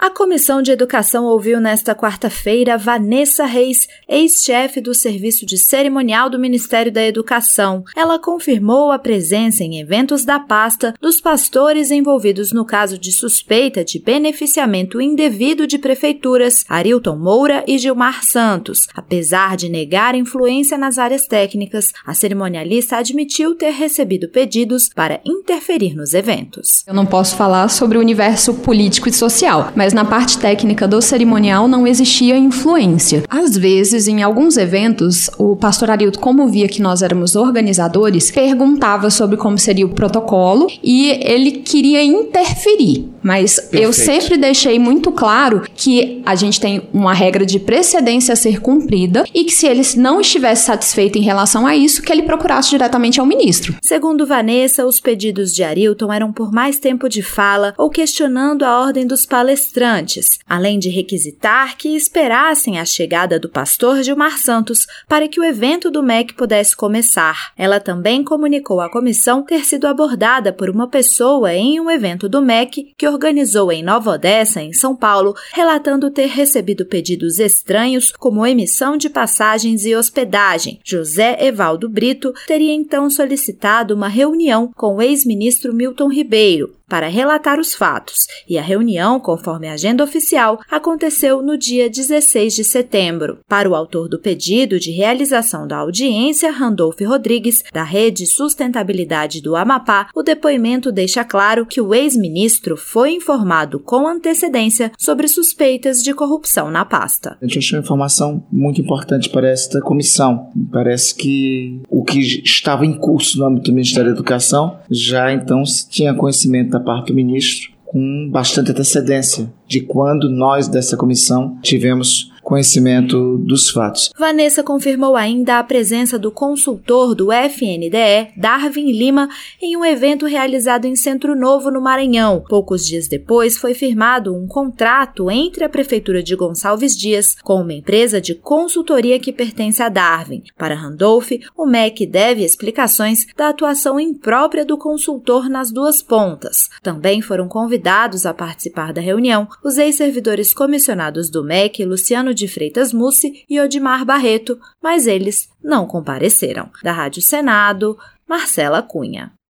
A Comissão de Educação ouviu nesta quarta-feira Vanessa Reis, ex-chefe do Serviço de Cerimonial do Ministério da Educação. Ela confirmou a presença em eventos da pasta dos pastores envolvidos no caso de suspeita de beneficiamento indevido de prefeituras, Arilton Moura e Gilmar Santos. Apesar de negar influência nas áreas técnicas, a cerimonialista admitiu ter recebido pedidos para interferir nos eventos. Eu não posso falar sobre o universo político e social, mas na parte técnica do cerimonial não existia influência. Às vezes, em alguns eventos, o pastor Arilton, como via que nós éramos organizadores, perguntava sobre como seria o protocolo e ele queria interferir. Mas Perfeito. Eu sempre deixei muito claro que a gente tem uma regra de precedência a ser cumprida e que se ele não estivesse satisfeito em relação a isso, que ele procurasse diretamente ao ministro. Segundo Vanessa, os pedidos de Arilton eram por mais tempo de fala ou questionando a ordem dos palestrantes, além de requisitar que esperassem a chegada do pastor Gilmar Santos para que o evento do MEC pudesse começar. Ela também comunicou à comissão ter sido abordada por uma pessoa em um evento do MEC que organizou em Nova Odessa, em São Paulo, relatando ter recebido pedidos estranhos como emissão de passagens e hospedagem. José Evaldo Brito teria então solicitado uma reunião com o ex-ministro Milton Ribeiro para relatar os fatos, e a reunião, conforme a agenda oficial, aconteceu no dia 16 de setembro. Para o autor do pedido de realização da audiência, Randolfo Rodrigues, da Rede Sustentabilidade do Amapá, o depoimento deixa claro que o ex-ministro foi informado com antecedência sobre suspeitas de corrupção na pasta. A gente achou uma informação muito importante para esta comissão. Parece que o que estava em curso no âmbito do Ministério da Educação já então se tinha conhecimento da parte do ministro com bastante antecedência de quando nós dessa comissão tivemos conhecimento dos fatos. Vanessa confirmou ainda a presença do consultor do FNDE, Darwin Lima, em um evento realizado em Centro Novo, no Maranhão. Poucos dias depois, foi firmado um contrato entre a Prefeitura de Gonçalves Dias com uma empresa de consultoria que pertence a Darwin. Para Randolph, o MEC deve explicações da atuação imprópria do consultor nas duas pontas. Também foram convidados a participar da reunião os ex-servidores comissionados do MEC, Luciano de Freitas Mussi e Odimar Barreto, mas eles não compareceram. Da Rádio Senado, Marcela Cunha.